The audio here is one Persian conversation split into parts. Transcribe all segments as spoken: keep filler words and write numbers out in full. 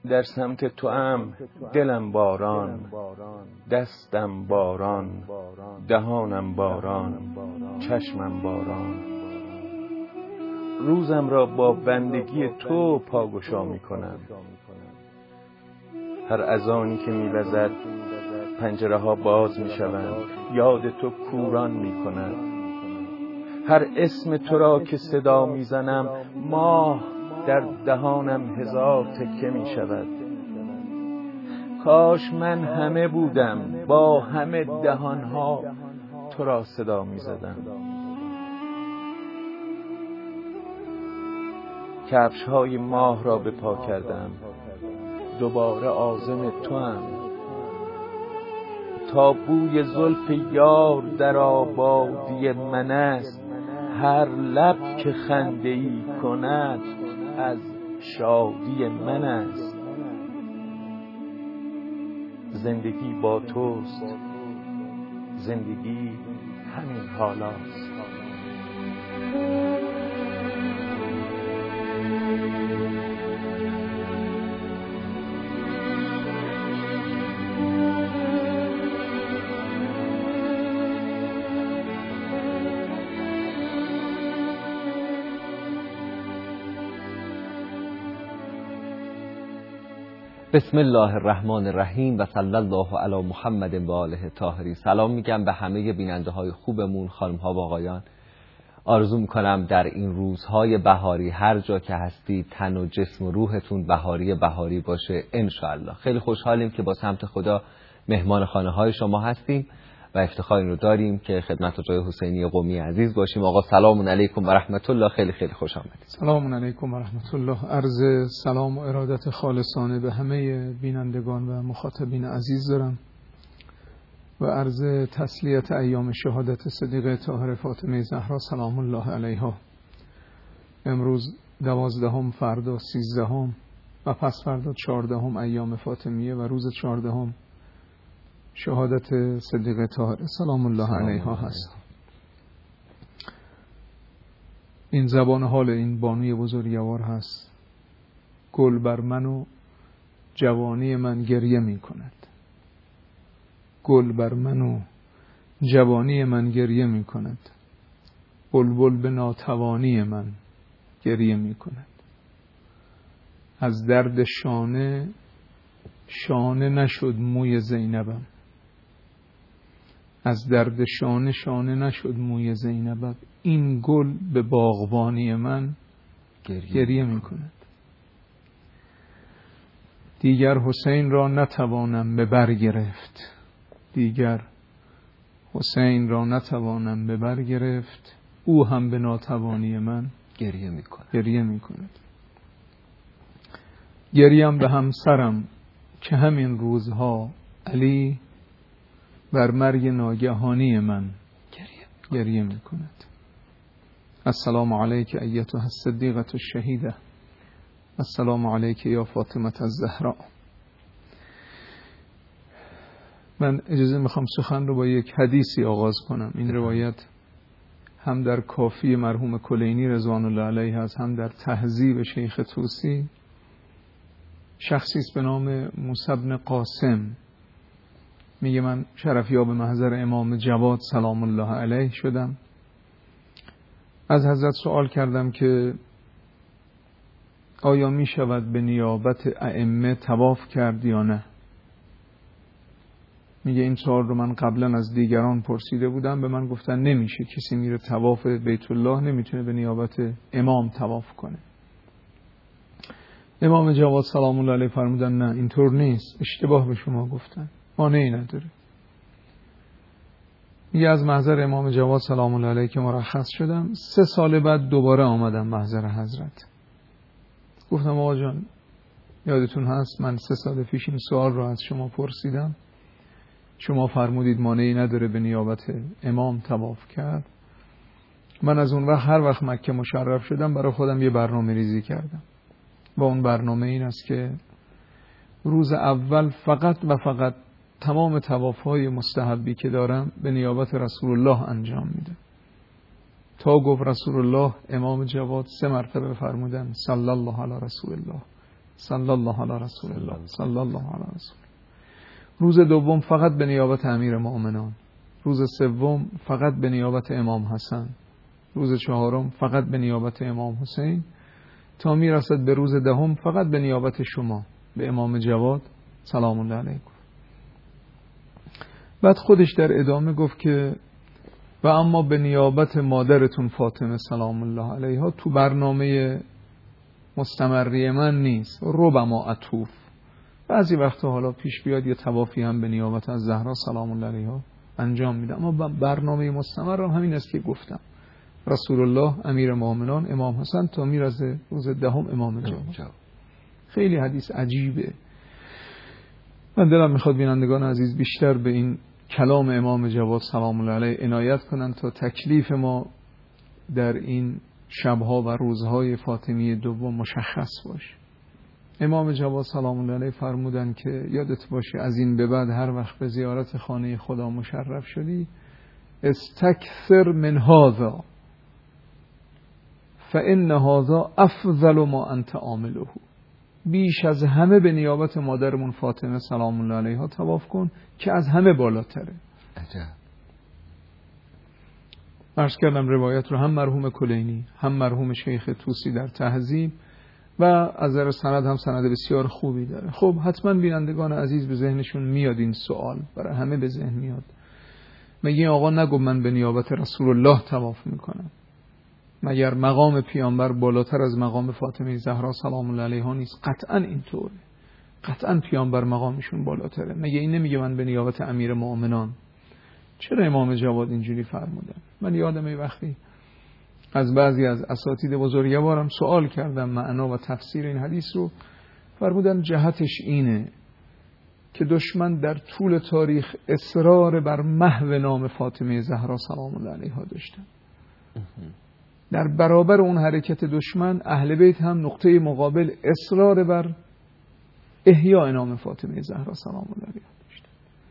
در سمت تو ام دلم باران، دستم باران، دهانم باران، چشمم باران. روزم را با بندگی تو پاگشا می کنم. هر اذانی که می وزد پنجره ها باز می شوند، یاد تو کوران می کند. هر اسم تو را که صدا می زنم ماه در دهانم هزار تکه می شود. کاش من همه بودم با همه دهانها تو را صدا می زدم. کفش های ماه را به پا کردم، دوباره عازم تو ام. تا بوی زلف یار در آبادی من است، هر لب که خنده ای کند از شادی من است. زندگی با توست، زندگی همین حالاست. بسم الله الرحمن الرحیم و صلی الله علی محمد و آله الطاهرین. سلام میگم به همه بیننده های خوبمون، خانم ها و آقایان. آرزو میکنم در این روزهای بهاری هر جا که هستید تن و جسم و روحتون بهاری بهاری باشه انشاءالله. خیلی خوشحالیم که با سمت خدا مهمان خانه های شما هستیم و افتخار این رو داریم که خدمت جای حسینی قمی عزیز باشیم. آقا سلام علیکم و رحمت الله، خیلی خیلی خوش آمدید. سلام علیکم و رحمت الله. عرض سلام و ارادت خالصانه به همه بینندگان و مخاطبین عزیز دارم و عرض تسلیت ایام شهادت صدیقه طاهره فاطمه زهرا سلام الله علیها. امروز دوازدهم، فردا سیزدهم و پس فردا چهاردهم ایام فاطمیه و روز چهاردهم شهادت صدیقه طاهره سلام الله علیها هست. این زبان حال این بانوی بزرگوار هست: گل بر من و جوانی من گریه می کند. گل بر من و جوانی من گریه می کند. بلبل به ناتوانی من گریه می کند. از درد شانه شانه نشد موی زینبم. از درد شانه شانه نشد موی زینبم. این گل به باغبانی من گریه, گریه می کند. دیگر حسین را نتوانم به بر گرفت. دیگر حسین را نتوانم به بر گرفت. او هم به ناتوانی من گریه می کند. گریه می کند. گریم به همسرم که همین روزها علی بر مرگ ناگهانی من گریه, گریه می کند. السلام علیک ایتها الصدیقة الشهیده. السلام علیک یا فاطمه الزهراء. من اجازه میخوام سخن رو با یک حدیثی آغاز کنم. این روایت هم در کافی مرحوم کلینی رضوان الله علیه هست، هم در تهذیب شیخ طوسی. شخصی است به نام موسی بن قاسم، میگه من شرفیاب محضر امام جواد سلام الله علیه شدم. از حضرت سوال کردم که آیا می شود به نیابت ائمه طواف کرد یا نه؟ میگه این سوال رو من قبلا از دیگران پرسیده بودم، به من گفتن نمیشه، کسی میره طواف بیت الله نمیتونه به نیابت امام طواف کنه. امام جواد سلام الله علیه فرمودن نه اینطور نیست، اشتباه به شما گفتن، مانعی نداره. میگه از محضر امام جواد سلام الله علیه که مرخص شدم، سه سال بعد دوباره آمدم محضر حضرت. گفتم آقا جان یادتون هست من سه سال پیش این سوال رو از شما پرسیدم، شما فرمودید مانعی نداره به نیابت امام طواف کرد. من از اون وقت هر وقت مکه مشرف شدم برای خودم یه برنامه ریزی کردم و اون برنامه این است که روز اول فقط و فقط تمام طواف‌های مستحبی که دارم به نیابت رسول الله انجام میدم. تا گفت رسول الله، امام جواد سه مرتبه فرمودن صلی الله علی رسول الله، صلی الله علی رسول الله صلی الله علی رسول. روز دوم فقط به نیابت امیر مؤمنان، روز سوم فقط به نیابت امام حسن، روز چهارم فقط به نیابت امام حسین، تا میرسد به روز دهم فقط به نیابت شما، به امام جواد سلام الله علیه. بعد خودش در ادامه گفت که و اما به نیابت مادرتون فاطمه سلام الله علیها تو برنامه مستمری من نیست، ربما اطوف، بعضی وقتا حالا پیش بیاد یه طوافی هم به نیابت از زهرا سلام الله علیها انجام میدم، اما برنامه مستمر هم همین است که گفتم، رسول الله، امیر مؤمنان، امام حسن تا میرسه روز دهم امام جواد. خیلی حدیث عجیبه. من دلم میخواد بینندگان عزیز بیشتر به این کلام امام جواد سلام الله علیه عنایت کنن تا تکلیف ما در این شبها و روزهای فاطمی دوم مشخص باشه. امام جواد سلام الله علیه فرمودن که یادت باشه از این به بعد هر وقت به زیارت خانه خدا مشرف شدی استکثر من هذا فإن هذا افضل ما انت عامله، بیش از همه به نیابت مادرمون فاطمه سلام الله علیها طواف کن که از همه بالاتره. عجب. عرض کردم روایت رو هم مرحوم کلینی هم مرحوم شیخ طوسی در تهذیب و از نظر سند هم سند بسیار خوبی داره. خب حتما بینندگان عزیز به ذهنشون میاد این سوال، برای همه به ذهن میاد، مگه آقا نگو من به نیابت رسول الله طواف میکنم؟ مگر مقام پیامبر بالاتر از مقام فاطمه زهرا سلام الله علیها نیست؟ قطعا اینطوره، قطعا پیامبر مقامشون بالاتره. مگه این نمیگه من به نیابت امیر مؤمنان؟ چرا امام جواد اینجوری فرمودن؟ من یادم ای وقتی از بعضی از اساتید بزرگوارم سوال کردم معنا و تفسیر این حدیث رو، فرمودن جهتش اینه که دشمن در طول تاریخ اصرار بر محو نام فاطمه زهرا سلام الله علیها داشتن. در برابر اون حرکت دشمن اهل بیت هم نقطه مقابل اصرار بر احیاء نام فاطمه زهرا سلام الله علیها داشتن.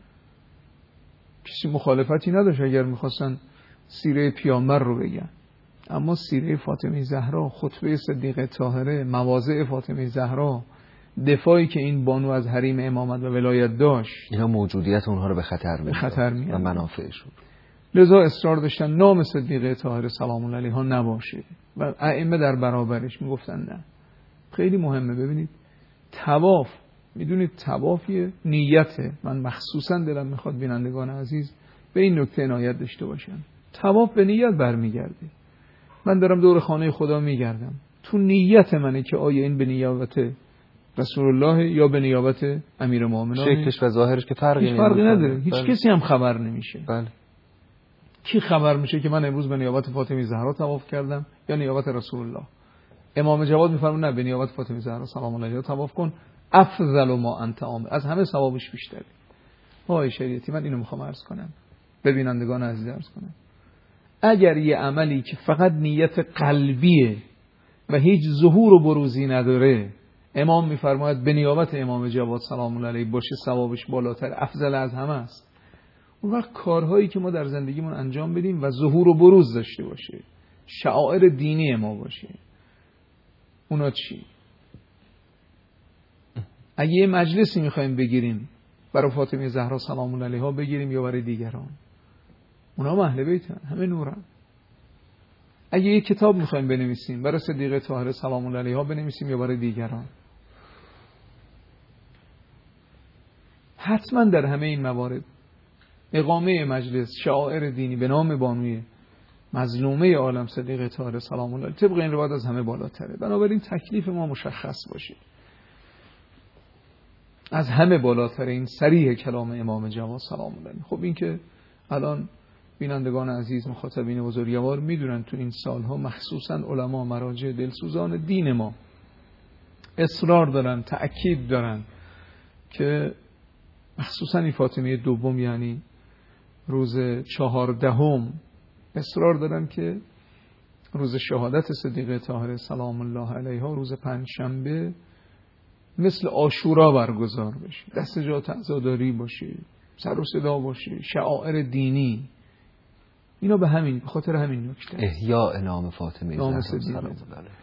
کسی مخالفتی نداشت اگر میخواستن سیره پیامبر رو بگن، اما سیره فاطمه زهرا، خطبه صدیقه طاهره، مواضع فاطمه زهرا، دفاعی که این بانو از حریم امامت و ولایت داشت، اینا موجودیت اونها رو به خطر می‌اندازه، به خطر می‌اندازه و منافعشون. لذا اصرار داشتن نام صدیقه طاهره سلام الله علیها نباشه و ائمه در برابرش میگفتن نه. خیلی مهمه. ببینید طواف، میدونید طواف یه نیته. من مخصوصا دلم میخواد بینندگان عزیز به این نکته عنایت داشته باشن. طواف به نیت برمیگرده. من دارم دور خانه خدا میگردم، تو نیت منه که آیا این به نیابت رسول الله یا به نیابت امیر مؤمنان، شکلش و ظاهرش که فرقی هیچ فرقی نداره. هیچ بله. کسی هم خبر نمیشه. بله. کی خبر میشه که من امروز به نیابت فاطمه زهرا طواف کردم یا نیابت رسول الله؟ امام جواد میفرمونه نه، به نیابت فاطمه زهرا سلام الله علیها طواف کن، افضل ما انت عامل، از همه ثوابش بیشتره. آقای شریعتی، من اینو میخوام عرض کنم، ببینندگان عزیز عرض کنم، اگر یه عملی که فقط نیت قلبیه و هیچ ظهور و بروزی نداره، امام میفرماید به نیابت امام جواد سلام الله علیه باشه، ثوابش بالاتر، افضل از همه است. اون وقت کارهایی که ما در زندگیمون انجام بدیم و ظهور و بروز داشته باشه، شعائر دینی ما باشه، اونا چی؟ اگه یه مجلسی میخوایم بگیریم برای فاطمه زهرا سلام الله علیها بگیریم یا برای دیگران، اونا اهل بیتن، همه نورن. اگه یه کتاب میخوایم بنویسیم برای صدیقه طاهره سلام الله علیها بنویسیم یا برای دیگران، حتما در همه این موارد اقامه مجلس، شعائر دینی به نام بانوی مظلومه عالم صدیقه طاهره سلام الله علیها طبق این روایت از همه بالاتره. بنابراین تکلیف ما مشخص باشه، از همه بالاتر این صریح کلام امام جواد سلام الله علیه. خب این که الان بینندگان عزیز مخاطبین بزرگوار میدونن تو این سالها مخصوصا علما مراجع دلسوزان دین ما اصرار دارن، تأکید دارن که مخصوصا این فاطمه دوم، یعنی روز چهاردهم، اصرار دارن که روز شهادت صدیقه طاهره سلام الله علیها روز پنجشنبه مثل عاشورا برگزار بشه، دست جا تعزاداری باشه، سر و صدا باشه، شعائر دینی، اینا به همین، به خاطر همین نکته احیاء نام فاطمه نام زهرا سلام الله علیها.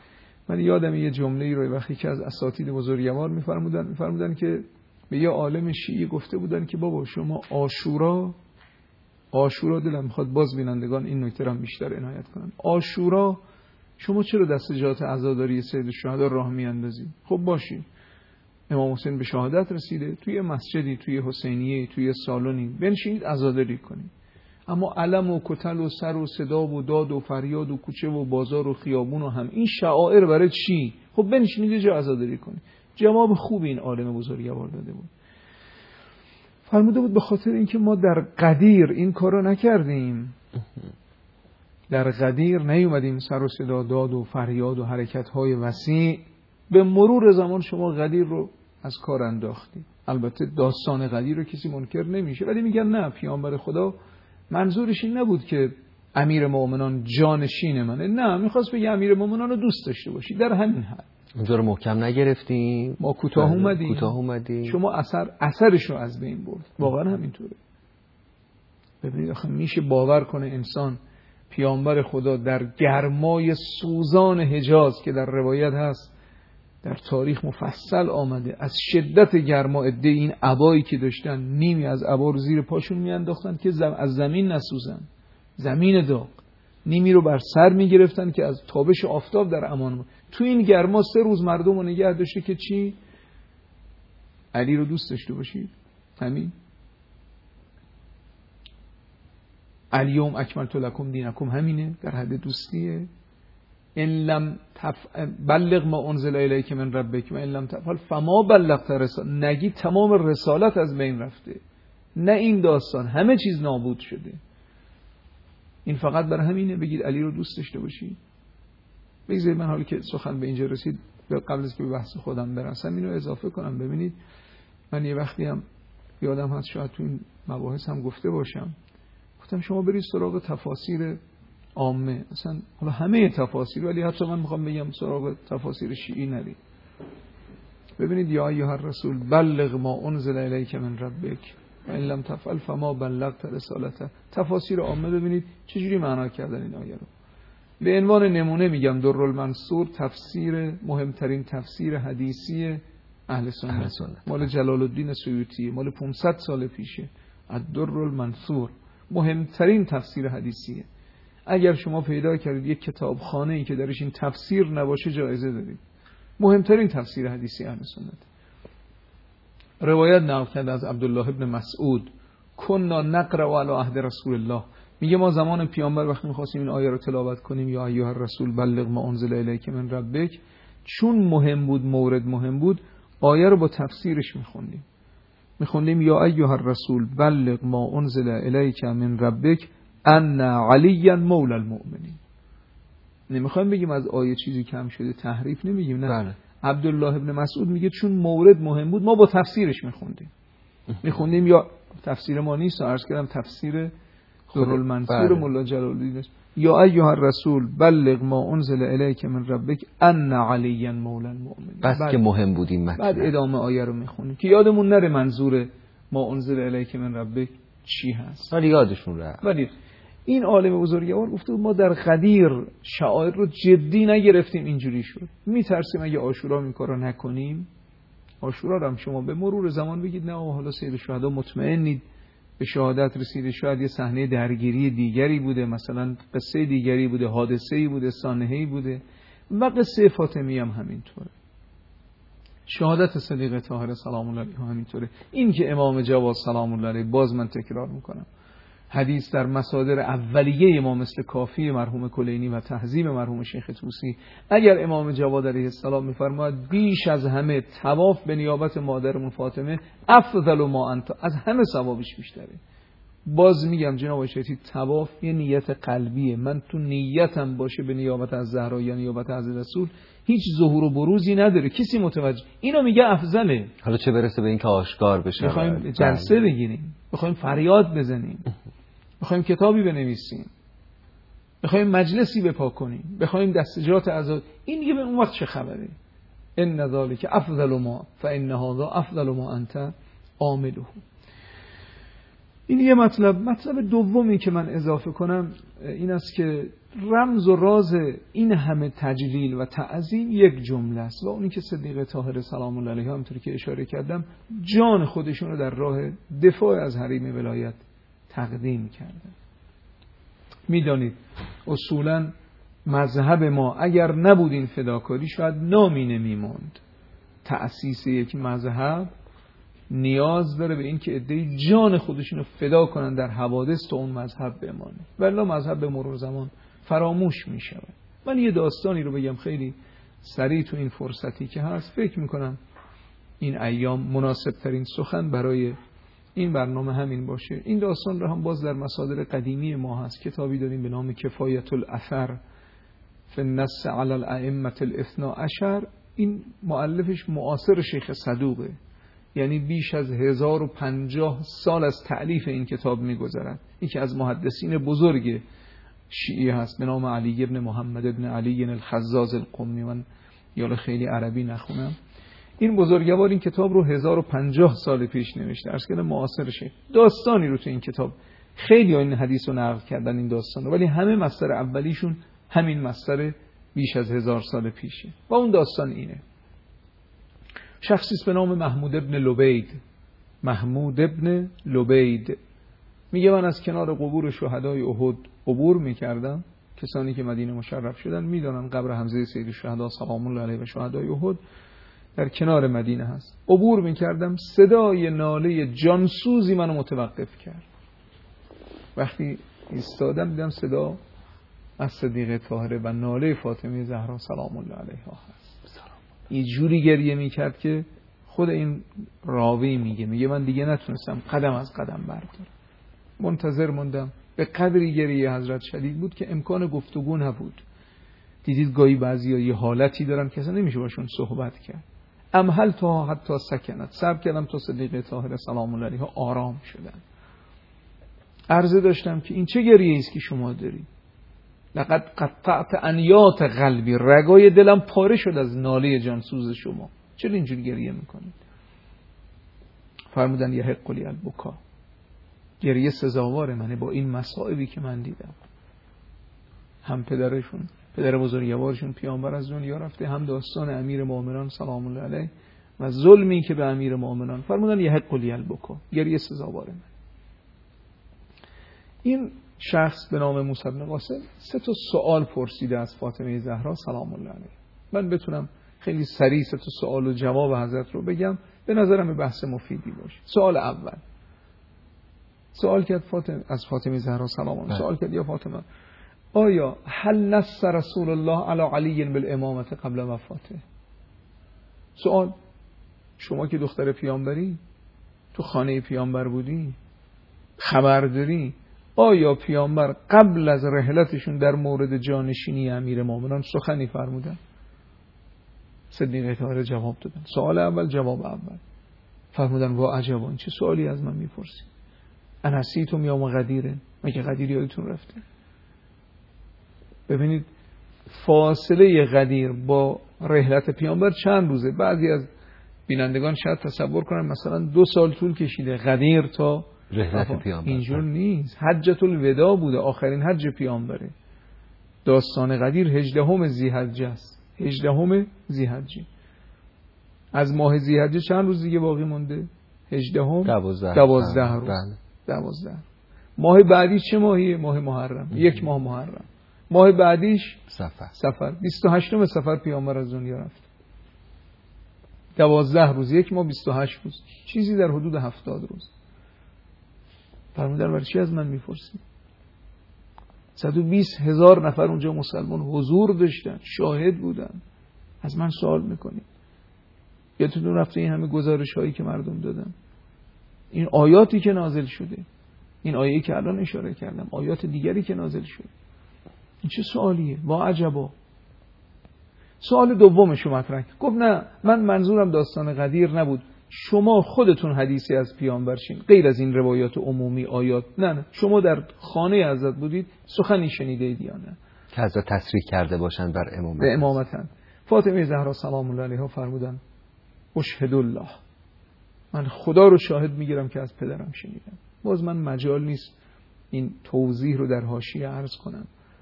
من یادم یه جمله‌ای رو وقتی که از اساتید بزرگوار می‌فرمودن می‌فرمودن که به یه عالم شیعی گفته بودن که بابا شما عاشورا عاشورا دلم می‌خواد باز بینندگان این نکته رو بیشتر عنایت کنن. عاشورا شما چرا دست جات عزاداری سید الشهدا راه میاندازید؟ خب باشید امام حسین به شهادت رسیده، توی مسجدی، توی حسینیه، توی سالونی بنشینید عزاداری کنید. اما علم و کتل و سر و صدا و داد و فریاد و کوچه و بازار و خیابون و هم این شعائر برای چی؟ خب بنشینید یه جا عزاداری کنید. جواب خوب این عالم بزرگوار داده بود. فرموده بود به خاطر اینکه ما در قدیر این کارو نکردیم. در قدیر نیومدیم سر و صدا داد و فریاد و حرکت‌های وسیع. به مرور زمان شما قدیر رو از کار انداختید. البته داستان قدیر رو کسی منکر نمیشه، ولی میگن نه، پیامبر خدا منظورش این نبود که امیر مومنان جانشین منه، نه، میخواست بگه امیر مومنان رو دوست داشته باشی. در همین حد اونجا رو محکم نگرفتیم، ما کوتاه اومدیم کوتاه اومدیم شما اثر اثرش رو از بین برد. واقعا همینطوره. ببینید آخه میشه باور کنه انسان پیامبر خدا در گرمای سوزان حجاز که در روایت هست در تاریخ مفصل آمده، از شدت گرما عده این عبایی که داشتن نیمی از عبا رو زیر پاشون میانداختن که زم از زمین نسوزن، زمین داغ، نیمی رو بر سر میگرفتن که از تابش آفتاب در امان بود. تو این گرما سه روز مردم رو نگه داشته که چی؟ علی رو دوست داشته باشید. همین الیوم اکملت لکم دینکم، همینه، در حد دوستیه. ان لم تفعل بلغ ما انزل الیک من ربک و ان لم تفعل فما بلغت رسالت. نگی تمام رسالت از بین رفته، نه این داستان همه چیز نابود شده. این فقط برای همینه بگید علی رو دوست داشته باشید. بگذارید من حالی که سخن به اینجا رسید قبل از که به بحث خودم برسم اینو اضافه کنم. ببینید من یه وقتی هم یادم هست شاید تو این مباحث هم گفته باشم، گفتم شما برید سراغ تفاسیر عامه، مثلا حالا همه تفاسیر، ولی حتی من میخوام بگم سراغ تفاسیر شیعی نرید. ببینید یا ایها الرسول بلغ ما انزل الیک من ربک و ان لم تفعل فما بلغت رسالته. تفاسیر عامه ببینید چجوری معنا کردن این آیه رو. به عنوان نمونه میگم درالمنصور تفسیر مهمترین تفسیر حدیثی اهل سنت، مال جلال الدین سیوطی، مال پانصد سال پیشه. الدرالمنصور مهمترین تفسیر حدیثیه. اگر شما پیدا کردید یک کتابخانه ای که درش این تفسیر نباشه جایزه دارید. مهمترین تفسیر حدیثی اهل سنت. روایت نقل کرده از عبدالله ابن مسعود کنا نقرأ علی عهد رسول الله، میگه ما زمان پیامبر وقتی می‌خواستیم این آیه رو تلاوت کنیم یا ایها الرسول بلغ ما انزل الیک من ربک، چون مهم بود، مورد مهم بود، آیه رو با تفسیرش می‌خوندیم. می‌خوندیم یا ایها الرسول بلغ ما انزل الیک من ربک ان علی مولا المؤمنین. نمیخوایم بگیم از آیه چیزی کم شده، تحریف نمیگیم، نه بله. عبدالله ابن مسعود میگه چون مورد مهم بود ما با تفسیرش میخوندیم. میخوندیم یا تفسیر ما نیست، عرض کردم تفسیر درالمنصور مولا جلال الدین یا ایها الرسول بلغ ما انزل الیک من ربک ان علی مولا المؤمنین. بس که مهم بود این متن. بعد ادامه آیه رو میخونیم که یادمون نره منظور ما انزل الیک من ربک چی هست، ولی یادشون رفت. ولی این عالم بزرگوار گفته ما در قدیر شعائر رو جدی نگرفتیم، اینجوری شد. میترسیم اگه عاشورا این کارو نکنیم. عاشورا رو هم شما به مرور زمان بگید نه حالا سید الشهدا مطمئنید به شهادت رسیده، شاید یه صحنه درگیری دیگری بوده، مثلا قصه دیگری بوده، حادثه‌ای بوده، سانحه‌ای بوده. و قصه فاطمیه هم همینطوره، شهادت صدیقه طاهره سلام الله علیها همینطوره. این که امام جواد سلام الله علیه، باز من تکرار میکنم، حدیث در مصادر اولیه ما مثل کافی مرحوم کلینی و تهذیب مرحوم شیخ طوسی، اگر امام جواد علیه السلام میفرماید بیش از همه طواف به نیابت مادرمون فاطمه افضل ما انت، از همه ثوابش بیشتره. باز میگم جناب شیخی طواف یه نیت قلبیه، من تو نیتم باشه به نیابت از زهرا یا نیابت از رسول هیچ ظهور و بروزی نداره، کسی متوجه اینو میگه افضله. حالا چه برسه به این که آشکار بشه، میخوایم جلسه بگیریم، میخوایم فریاد بزنیم، میخوایم کتابی بنویسیم، میخوایم مجلسی بپا کنیم، بخوایم دستجات عزاد، این دیگه به اون وقت چه خبره؟ ان ذالک افضل ما فان هذا افضل ما انت عامله. این یه مطلب. مطلب دومی که من اضافه کنم این است که رمز و راز این همه تجلیل و تعظیم یک جمله است و اونی که صدیقه طاهره سلام الله علیها همونطوری که اشاره کردم جان خودشون رو در راه دفاع از حریم ولایت تقدیم کردن. میدانید اصولاً مذهب ما اگر نبود این فداکاری شاید نامی نمیموند. تأسیس یک مذهب نیاز داره به این که عده‌ای جان خودشون رو فدا کنن در حوادث تا اون مذهب بمانه، ولی مذهب به مرور زمان فراموش می شود. من یه داستانی رو بگم خیلی سریع تو این فرصتی که هست. فکر میکنم این ایام مناسب ترین سخن برای این برنامه همین باشه. این داستان رو هم باز در مصادر قدیمی ما هست. کتابی داریم به نام کفایت الاثر فی النص علی الائمه الاثنی عشر. این مؤلفش معاصر شیخ صدوقه، یعنی بیش از هزار و پنجاه سال از تألیف این کتاب می‌گذرد. یکی از محدثین بزرگ شیعی هست به نام علی ابن محمد ابن علی الخزاز القمی. من یالا خیلی عربی نخونم. این بزرگوار این کتاب رو هزار و پنجاه سال پیش نوشته، عرض کردم معاصر شیخ. داستانی رو تو این کتاب خیلی این حدیث رو نقل کردن این داستان رو، ولی همه مصدر اولیشون همین مصدر بیش از هزار سال پیشه و اون داستان اینه. شخصی به نام محمود ابن لبید محمود ابن لبید میگه من از کنار قبور شهدای احد عبور میکردم. کسانی که مدینه مشرف شدن میدونن قبر حمزه سید الشهدا سلام الله علیه و شهدای احد در کنار مدینه هست. عبور میکردم، صدای ناله جانسوزی منو متوقف کرد. وقتی ایستادم دیدم صدا از صدیقه طاهره و ناله فاطمه زهرا سلام الله علیها هست. این جوری گریه میکرد که خود این راوی میگه میگه من دیگه نتونستم قدم از قدم بردارم. منتظر موندم. به قدری گریه حضرت شدید بود که امکان گفتگو نبود. دیدید گاهی بعضیا یه حالتی دارن که اصلا نمیشه باشون صحبت کرد. امهل تا حتی سکنت، صبر کردم تا صدیقه طاهره سلام الله علیها آرام شدن. عرضه داشتم که این چه گریه است که شما دارید؟ لقد قطعت انیات قلبی، رگای دلم پاره شد از ناله جانسوز شما. چرا اینجوری گریه میکنید؟ فرمودن یحق لی البکا، گریه سزاوار منه با این مصائبی که من دیدم. هم پدرشون پدر بزرگوارشون پیامبر از دنیا رفته، هم داستان امیر مومنان سلام الله علیه و ظلمی که به امیر مومنان. فرمودن یحق لی البکا، گریه سزاوار من. این شخص به نام موسی بن قاسم سه تا سوال پرسیده از فاطمه زهرا سلام الله علیها. من بتونم خیلی سریع سه تا سوال و جواب حضرت رو بگم، به نظرم بحث مفیدی باشه. سوال اول، سوال کرد فاطمه از فاطمه زهرا سلام الله، سوال کرد یا فاطمه آیا هل نص رسول الله علی علی بالامامه قبل وفاته؟ سوال، شما که دختر پیامبری، تو خانه پیامبر بودی، خبر داری آیا پیامبر قبل از رحلتشون در مورد جانشینی امیر مومنان سخنی فرمودن؟ صدیقه طاهره جواب دادن. سوال اول جواب اول. فرمودن وا عجبان، چه سوالی از من میپرسی؟ انسیتم یوم غدیره، مگه غدیر یادتون رفته؟ ببینید فاصله غدیر با رحلت پیامبر چند روزه. بعضی از بینندگان شاید تصور کنن مثلا دو سال طول کشیده غدیر تا رحلت پیامبر. اینجور نیست. حجۃ الوداع بوده، آخرین حج پیامبره. داستان غدیر هجدهم ذی‌حجه است. هجدهم ذی‌حجه. از ماه ذی‌حجه چند روز دیگه باقی مونده؟ هجدهم دوازده دوازده روز. دوازده. ماه بعدی چه ماهیه؟ ماه محرم. یک ماه محرم. ماه بعدیش صفر. صفر. بیست و هشتم صفر پیامبر از دنیا رفت. دوازده روز، یک ماه بیست و هشت روز. چیزی در حدود هفتاد روز. فرمودن برای چی از من میپرسی؟ صد و بیست هزار نفر اونجا مسلمان حضور داشتن، شاهد بودن. از من سوال میکنی؟ یادتون رفته این همه گزارش هایی که مردم دادن، این آیاتی که نازل شده، این آیه‌ای که الان اشاره کردم، آیات دیگری که نازل شده، این چه سوالیه؟ وا عجبا. سوال دومش رو مطرح کرد. گفت نه، من منظورم داستان غدیر نبود. شما خودتون حدیثی از پیامبر شین، غیر از این روایات عمومی آیات. نه نه، شما در خانه حضرت بودید، سخنی شنیدید یا نه که حضرت تصریح کرده باشند بر امامت؟ به امامتن. فاطمه زهرا سلام الله علیها فرمودن اشهد الله، من خدا رو شاهد میگیرم که از پدرم شنیدم. باز من مجال نیست این توضیح رو در حاشیه عرض کنم.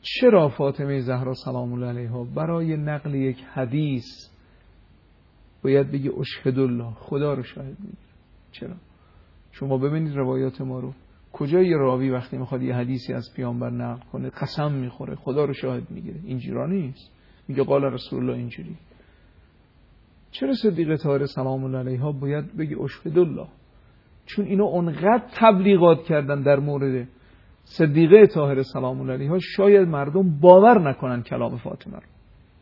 چرا فاطمه زهرا سلام الله علیها برای نقل یک حدیث باید بگی اشهد الله، خدا رو شاهد میگیره؟ چرا؟ شما ببینید روایات ما رو، کجا یه راوی وقتی میخواد یه حدیثی از پیامبر نقل کنه قسم میخوره خدا رو شاهد میگیره؟ اینجوری نیست، میگه قال رسول الله اینجوری. چرا صدیقه طاهره سلام الله علیها باید بگی اشهد الله؟ چون اینا اونقدر تبلیغات کردن در مورد صدیقه طاهره سلام الله علیها شاید مردم باور نکنن کلام فاطمه رو.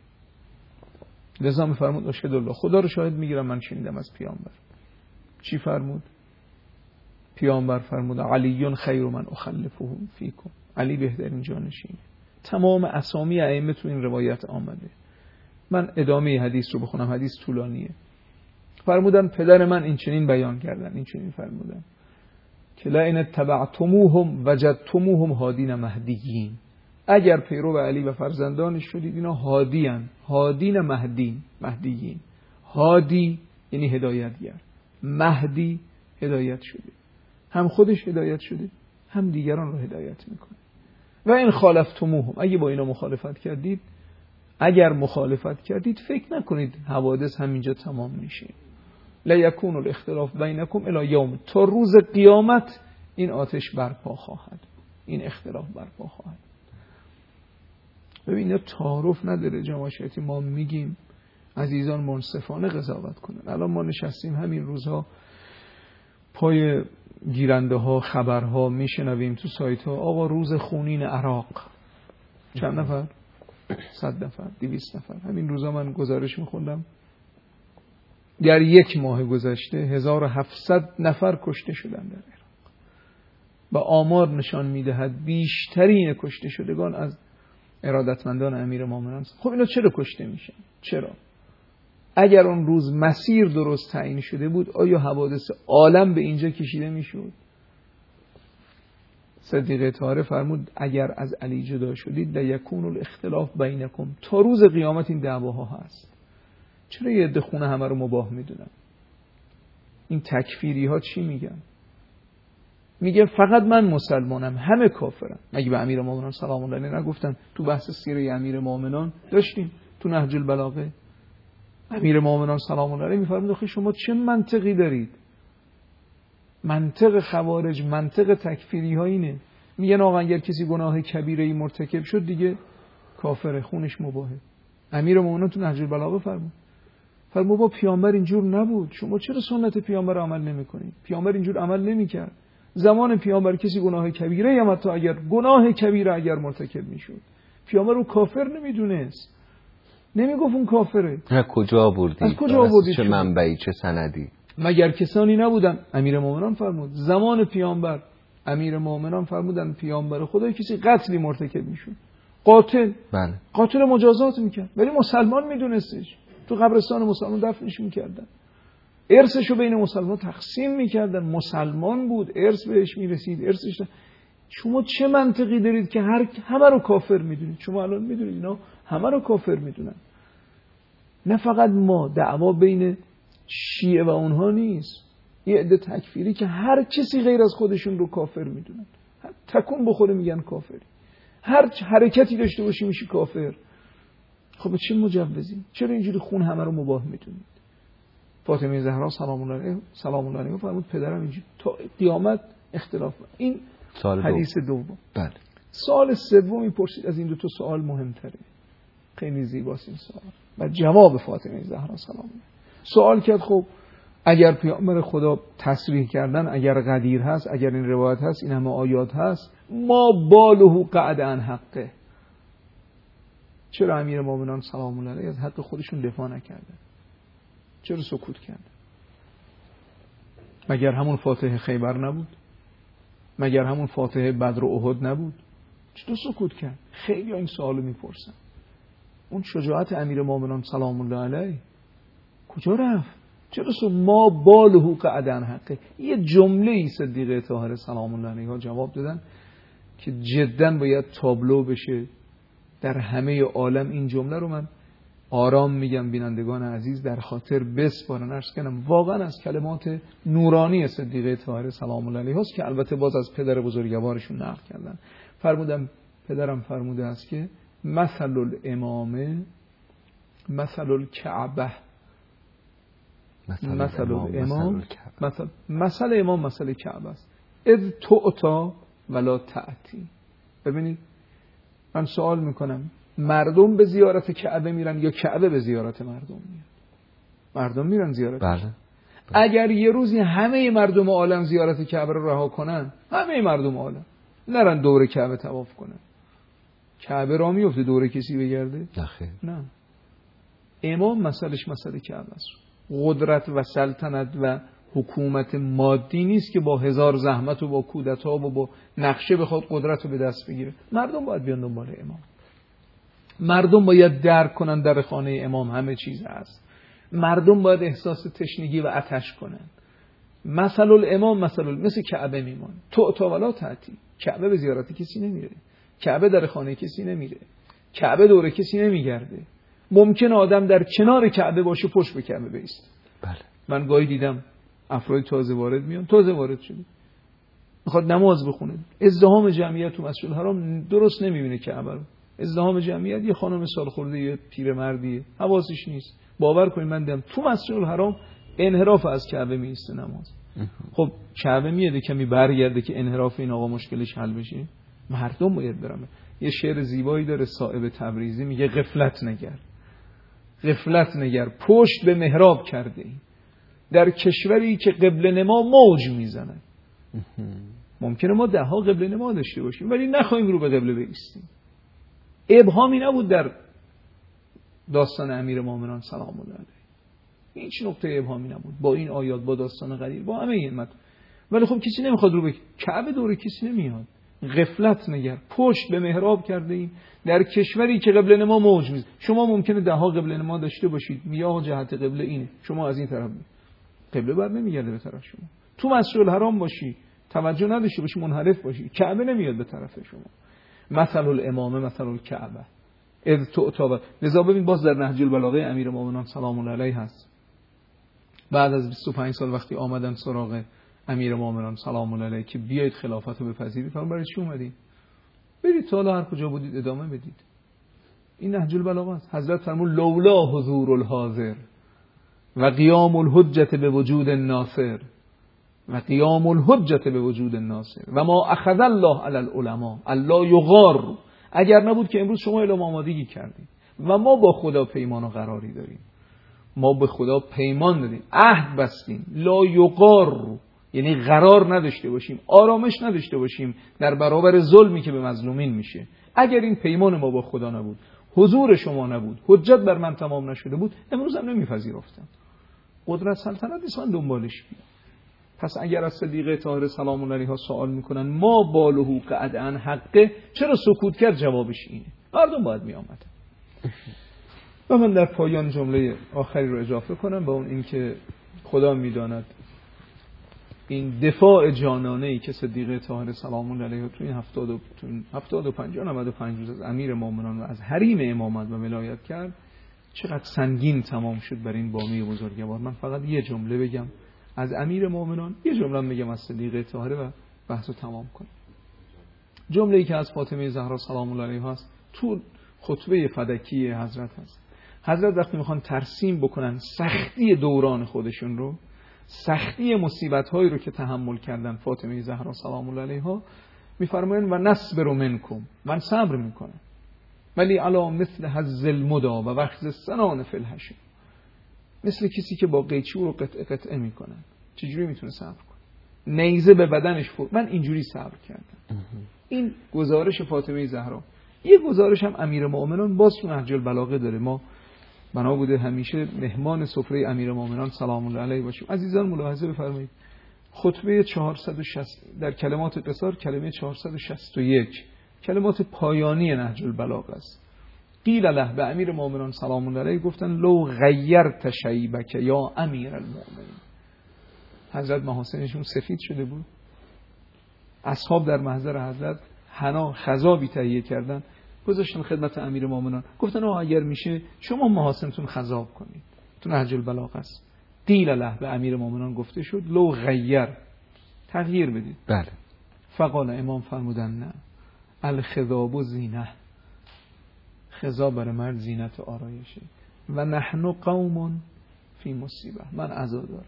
لذا میفرمود اشهد الله، خدا رو شاهد میگیرم من شنیدم از پیامبر. چی فرمود؟ پیامبر فرمود علی خیر من اخلفه فیکم، علی بهترین جانشینه. تمام اسامی ائمه تو این روایت آمده. من ادامه حدیث رو بخونم، حدیث طولانیه. فرمودن پدر من این چنین بیان کردن، این چنین فرمودن که لئن اتبعتموهم وجدتموهم هادین مهدیین، اگر پیرو علی و فرزندانش شدید اینا هادیان، هادین مهدین، مهدیین. هادی یعنی هدایتگر، مهدی هدایت شده، هم خودش هدایت شده هم دیگران رو هدایت میکنه. و این خالفتموهم، اگه با اینا مخالفت کردید، اگر مخالفت کردید فکر نکنید حوادث همینجا تمام میشه. لا یکون الاختلاف بینکم الی یوم، تا روز قیامت این آتش برپا خواهد، این اختلاف برپا خواهد. ببین تعارف نداره جماعتی، ما میگیم عزیزان منصفانه قضاوت کنن. الان ما نشستیم همین روزها پای گیرنده ها خبرها میشنویم تو سایت ها آقا روز خونین عراق، چند نفر؟ صد نفر، دویست نفر. همین روزا من گزارش میخوندم در یک ماه گذشته هزار و هفتصد نفر کشته شدن در عراق و آمار نشان میدهد بیشترین کشته شدگان از ارادتمندان امیرالمومنین. خب اینا چرا کشته میشن؟ چرا؟ اگر اون روز مسیر درست تعیین شده بود آیا حوادث عالم به اینجا کشیده میشد؟ صدیقه طاهره فرمود اگر از علی جدا شدید لیکون الاختلاف بینکم، تا روز قیامت این دعواها هست. چرا یه عده خونه همه رو مباح میدونن؟ این تکفیری ها چی میگن؟ میگه فقط من مسلمانم همه کافرن. مگه به امیرالمومنین سلام الله علیه نگفتن؟ تو بحث سیره امیرالمومنین داشتیم تو نهج البلاغه، امیرالمومنین سلام الله علیه میفرمود آخه شما چه منطقی دارید؟ منطق خوارج، منطق تکفیری ها اینه، میگن آقا اگر کسی گناه کبیره مرتکب شد دیگه کافره، خونش مباحه. امیرالمومنین تو نهج البلاغه فرمود فرمود با پیامبر اینجور نبود، شما چرا سنت پیامبر عمل نمی‌کنید؟ پیامبر اینجور عمل نمی‌کرد. زمان پیامبر کسی گناه کبیره یا حتی اگر گناه کبیره اگر مرتکب میشد پیامبر رو کافر نمیدونست، نمیگفت اون کافره. نه کجا آوردی؟ از کجا آوردی؟ چه منبعی، چه سندی؟ مگر کسانی نبودن؟ امیرالمومنین فرمود زمان پیامبر، امیرالمومنین فرمودن پیامبر خدا کسی قتلی مرتکب میشد قاتل، بله، قاتل مجازات میکرد ولی مسلمان میدونستش، تو قبرستان مسلمان دفنش میکردن، ارثشو بین مسلمان تقسیم میکردن، مسلمان بود ارث بهش میرسید، ارثش. شما چه منطقی دارید که هر همه رو کافر میدونید؟ شما الان میدونید اینا همه رو کافر میدونن. نه فقط ما، دعوا بین شیعه و اونها نیست، یه عده تکفیری که هر کسی غیر از خودشون رو کافر میدونن، تکون بخوره میگن کافری، هر حرکتی داشته باشی میشی کافر. خب چه مجوزی؟ چرا اینجوری خون همه رو مباح میدونید؟ فاطمه زهرا سلام الله علیها سلام الله علیها فرمود پدرم اینجوری تا قیامت اختلاف. این حدیث دوم. بله. سوال سوم میپرسید، از این دو تا سوال مهمتره، خیلی زیباست این سوال و جواب فاطمه زهرا سلام الله. سوال کرد خب اگر پیامبر خدا تصریح کردن، اگر قدیر هست، اگر این روایت هست، این همه آیات هست، ما باله قعد عن حقه، چرا امیرالمومنین سلام الله علیه از حق خودشون دفاع نکردن؟ چرا سکوت کردن؟ مگر همون فاتح خیبر نبود؟ مگر همون فاتح بدر و احد نبود؟ چطور سکوت کرد؟ خیلی این سوالو میپرسن. اون شجاعت امیرالمومنین سلام الله علیه کجا رفت؟ چرا سو ما باله قعد عن حقه؟ یه جمله ای صدیقه طاهره سلام الله علیها جواب دادن که جدا باید تابلو بشه در همه عالم. این جمله رو من آرام میگم بینندگان عزیز در خاطر بسپارن، عرض کنم واقعا از کلمات نورانی صدیقه طاهره سلام الله علیها است که البته باز از پدر بزرگوارشون نقل کردن. فرمودن پدرم فرموده است که مثل الامامه مثل الکعبه، مثل الامام مثل مثل امام مثل کعبه است. اذ تعطا ولا تأتی. ببینید من سوال میکنم، مردم به زیارت کعبه میرن یا کعبه به زیارت مردم میرن؟ مردم میرن زیارت. بله. اگر یه روزی همه مردم عالم زیارت کعبه رو رها کنن، همه مردم عالم نرن دور کعبه طواف کنن، کعبه را میفته دوره کسی بگرده؟ نه. امام مسئلهش مسئله کعبه است. قدرت و سلطنت و حکومت مادی نیست که با هزار زحمت و با کودتا و با نقشه بخواد قدرت رو به دست بگیره. مردم باید بیان دنبال امام. مردم باید درک کنن در خانه امام همه چیز هست. مردم باید احساس تشنگی و آتش کنن. مثل الامام مثل مثل کعبه میمونه. تو تا ولا تأتی. کعبه به زیارت کسی نمیره. کعبه در خانه کسی نمیره. کعبه دور کسی نمیگرده. ممکن آدم در کنار کعبه باشه پشت به کعبه بایسته. بله. من گاهی دیدم افراد تازه وارد میان، تازه وارد شده میخواد نماز بخونه، ازدحام جمعیت تو مسجد الحرام درست نمیبینه کعبه رو. ازدحام جمعیت، یه خانم سالخورده یه پیرمردیه حواسش نیست. باور کنید من دیدم تو مسجد الحرام انحراف از کعبه میسته نماز. خب کعبه میاده کمی برگرده که انحراف این آقا مشکلش حل بشه. مردم باید برن. یه شعر زیبایی داره صائب تبریزی، میگه غفلت نگر غفلت نگر پشت به محراب کرده ای، در کشوری که قبله نما موج میزنه. ممکنه ما ده ها قبله نما داشته باشیم ولی نخواهیم رو به قبله بایستیم. ابهامی نبود در داستان امیرالمومنین سلام الله علیه، هیچ نقطه ابهامی نبود با این آیات، با داستان قدیر، با همه این مت. ولی خب کسی نمیخواد رو به کعبه دوره کسی نمیاد. غفلت نگر پشت به محراب کرده ایم در کشوری که قبله نما موج میزنه. شما ممکنه ده ها قبله نما داشته باشید، میاه جهت قبله اینه، شما از این طرف قبله بر نمیگرده به طرف شما. تو مسجد الحرام باشی توجه نداشته باشی منحرف باشی، کعبه نمیاد به طرف شما. مثل الامامه مثل الکعبه اذ تعطا. لذا ببین باز در نهج البلاغه امیرالمومنین سلام الله علیه هست، بعد از بیست و پنج سال وقتی آمدن سراغ امیرالمومنین سلام الله علیه که بیایید خلافت رو بپذیرید، فرمودن برای چی اومدید؟ برید تا حالا هر کجا بودید ادامه بدید. این نهج البلاغه است. حضرت فرمود لولا حضور الحاضر و قیام الحجت به وجود الناصر و قیام الحجت به وجود الناصر و ما اخذ الله علی العلماء الله یغار. اگر نبود که امروز شما اعلام آمادگی کردید و ما با خدا پیمان و قراری داریم، ما به خدا پیمان داریم، عهد بستیم، لا یغار یعنی قرار نداشته باشیم، آرامش نداشته باشیم در برابر ظلمی که به مظلومین میشه. اگر این پیمان ما با خدا نبود، حضور شما نبود، حجت بر من تمام نشده بود، امروز هم نمیپذیرفتم. قدرت سلطنت نیست من دنبالش بیام. پس اگر از صدیقه طاهره سلام الله علیها سوال میکنن ما بالهو قعدن حقه، چرا سکوت کرد؟ جوابش اینه مردم باید میآمدن. و من در پایان جمله آخری رو اضافه کنم با اون اینکه خدا میداند این دفاع جانانه‌ای که صدیقه طاهره سلام الله علیها تو این هفتاد و تو این هفتاد و پنج نود و پنج روز از امیر مومنان و از حریم امامت و ولایت کرد چقدر سنگین تمام شد بر این بامه بزرگوار. من فقط یه جمله بگم از امیر مومنان، یه جمله بگم از صدیقه طاهره و بحثو تمام کنم. جمله‌ای که از فاطمه زهرا سلام الله علیها است تو خطبه فدکی حضرت هست. حضرت وقتی میخوان ترسیم بکنن سختی دوران خودشون رو، سختی مصیبت‌هایی رو که تحمل کردن فاطمه زهرا سلام الله علیها، میفرمایند و نصبر منکم، من صبر میکنم ولی علی مثل حظ المدا و وخز السنان فی الحشر، مثل کسی که با قیچی رو قطعه قطعه میکنن. چجوری میتونه صبر کنه؟ نیزه به بدنش فور. من اینجوری صبر کردم. این گزارش فاطمه زهرا. یه گزارش هم امیرالمومنین باز تو نهج البلاغه داره. ما بنا بوده همیشه مهمان سفره امیرالمومنین سلام الله علیه باشیم. عزیزان ملاحظه بفرمایید خطبه چهارصد و شصت در کلمات قصار کلمه چهارصد و شصت و یک کلمات پایانی نهج البلاغه است. قیل له به امیرالمومنین سلام الله علیه گفتن لو غیرت شیبک یا امیرالمومنین. حضرت محاسنشون سفید شده بود. اصحاب در محضر حضرت حنا خضابی تهیه کردن گذاشتن خدمت امیرالمومنین، گفتن آه اگر میشه شما محاسنتون خضاب کنید. تو نهج البلاغه است. قیل له به امیرالمومنین گفته شد لو غیر تغییر بدید. بله. فقال امام فرمودن نه الخضاب و زینه، خضاب برای مرد زینت و آرایشه. و نحن قوم فی مصیبه، من عزا داره،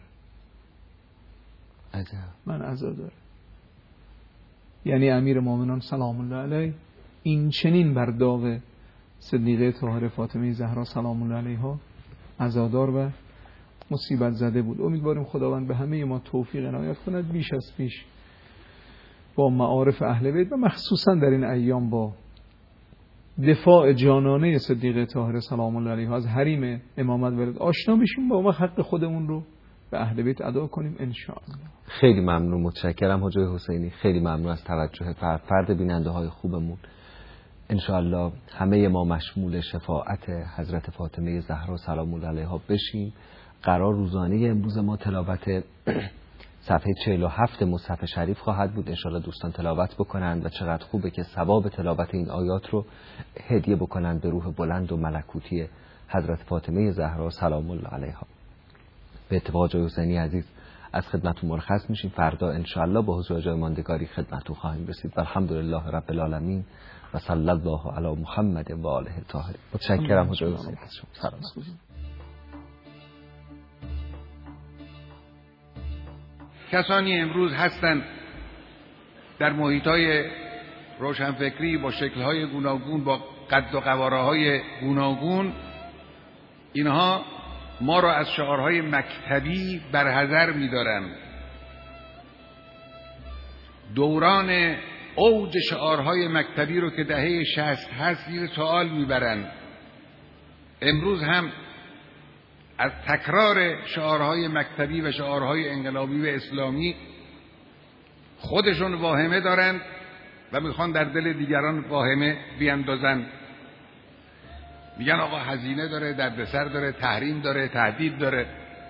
من عزا داره. یعنی امیر مومنان سلام الله علیه این چنین بر داغ صدیقه طاهره فاطمه زهرا سلام الله علیها عزادار و مصیبت زده بود. امیدواریم خداوند به همه ما توفیق عنایت کند بیش از پیش با معارف اهل بیت و مخصوصا در این ایام با دفاع جانانه صدیقه طاهره سلام الله علیها از حریم امامت ولد آشنا بشیم، با ما حق خودمون رو به اهل بیت ادا کنیم ان شاء الله. خیلی ممنون، متشکرم حجای حسینی، خیلی ممنون از توجه فرد بیننده های خوبمون. ان شاء الله همه ما مشمول شفاعت حضرت فاطمه زهرا سلام الله علیها بشیم. قرار روزانه امروز ما تلاوت صفحه چهل و هفت مصحف شریف خواهد بود. ان شاء الله دوستان تلاوت بکنند و چقدر خوبه که ثواب تلاوت این آیات رو هدیه بکنند به روح بلند و ملکوتی حضرت فاطمه زهرا سلام الله علیها. به اتفاق جای حسینی عزیز از خدمتتون مرخص میشیم. فردا ان شاء الله با حضور جای ماندگاری خدمتتون خواهیم رسید. الحمدلله رب العالمین و صلی الله علی محمد و آله الطاهرین. متشکرم حجای حسینی از شما. سلام. کسانی امروز هستند در محیط‌های روشنفکری با شکل‌های گوناگون، با قد و قواره‌های گوناگون، اینها ما را از شعارهای مکتبی برحذر می‌دارند. دوران اوج شعارهای مکتبی رو که دهه شصت هست زیر سوال می‌برند. امروز هم از تکرار شعارهای مکتبی و شعارهای انقلابی و اسلامی خودشون واهمه دارند و میخوان در دل دیگران واهمه بیندازن. میگن آقا هزینه داره، دردسر داره، تحریم داره، تهدید داره.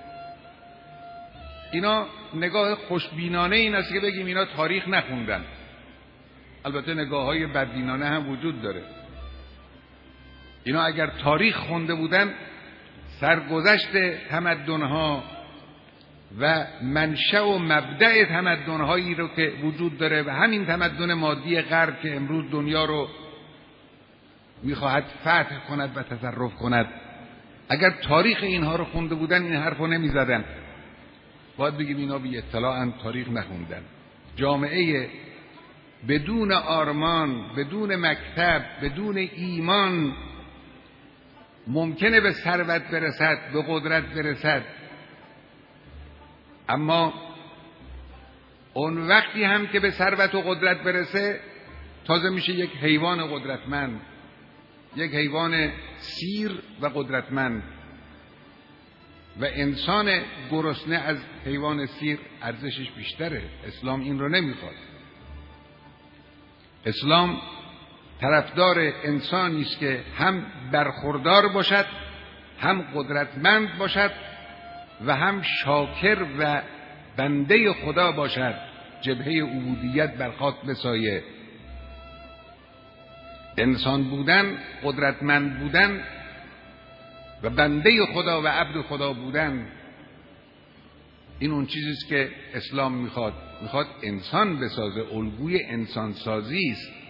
اینا نگاه خوشبینانه این است که بگیم اینا تاریخ نخوندن. البته نگاه های بدبینانه هم وجود داره. اینا اگر تاریخ خونده بودن، سرگذشت تمدن‌ها و منشأ و مبدأ تمدن‌هایی رو که وجود داره و همین تمدن مادی غرب که امروز دنیا رو می‌خواهد فتح کند و تصرف کند، اگر تاریخ اینها رو خونده بودن این حرفو نمی‌زدن. باید بگیم اینا بی اطلاعاً، تاریخ نخوندن. جامعه بدون آرمان، بدون مکتب، بدون ایمان ممکنه به ثروت برسد، به قدرت برسد، اما اون وقتی هم که به ثروت و قدرت برسه تازه میشه یک حیوان قدرتمند، یک حیوان سیر و قدرتمند. و انسان گرسنه از حیوان سیر ارزشش بیشتره. اسلام این رو نمیخواد. اسلام طرفدار انسانی است که هم برخوردار باشد، هم قدرتمند باشد و هم شاکر و بنده خدا باشد، جبهه عبودیت بر خاک بسایه. انسان بودن، قدرتمند بودن و بنده خدا و عبد خدا بودن، این اون چیزی است که اسلام میخواد. میخواد انسان بسازه، الگوی انسان سازی است.